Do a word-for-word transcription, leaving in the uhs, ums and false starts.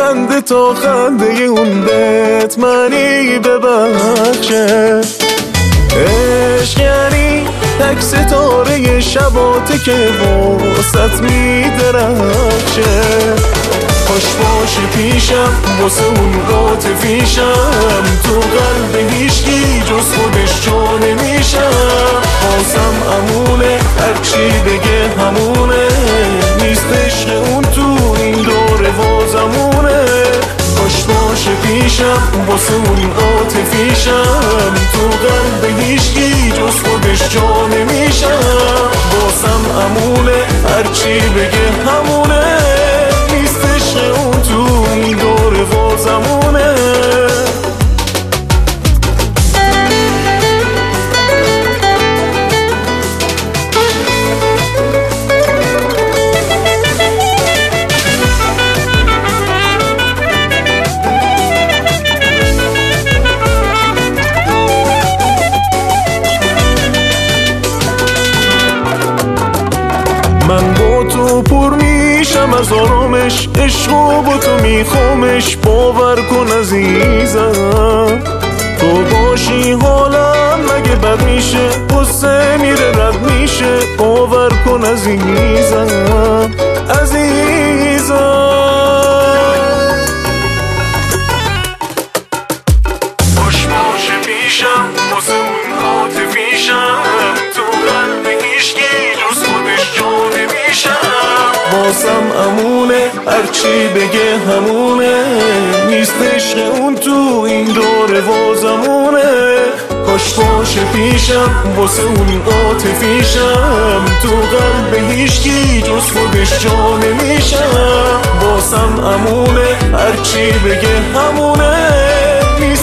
خنده تا خنده اون بهت منی ببخشه. عشق یعنی تک ستاره شباته که واسط میدرخشه. خوش باشه پیشم واسه اون عاطفیشم، تو قلب هیچکی جز خودش جا نمیشم. بازم امونه هرچی بگه همونه، نیست عشق اون تو این دور وازمونه. خوش باشه پیشم واسه اون عاطفیشم، تو قلب هیچکی جز خودش جا نمیشم. بازم امونه هرچی بگه همونه، نیست عشق اون تو این دور وازمونه. من با تو پر میشم از آرامش، عشقو با تو میخوامش، باور کن عزیزم. تو باشی حالم مگه بد میشه، قصه میره رد میشه، باور کن عزیزم عزیزم. خوش باشه پیشم واسه اون عاطفیشم، تو قلب هیچکی جز خودش جا نمیشم. بازم امونه هرچی بگه همونه، نیست عشق اون تو این دور وازمونه. خوش باشه پیشم واسه اون عاطفیشم، تو قلب هیچکی جز خودش جا نمیشم. بازم امونه هرچی بگه همونه، نیست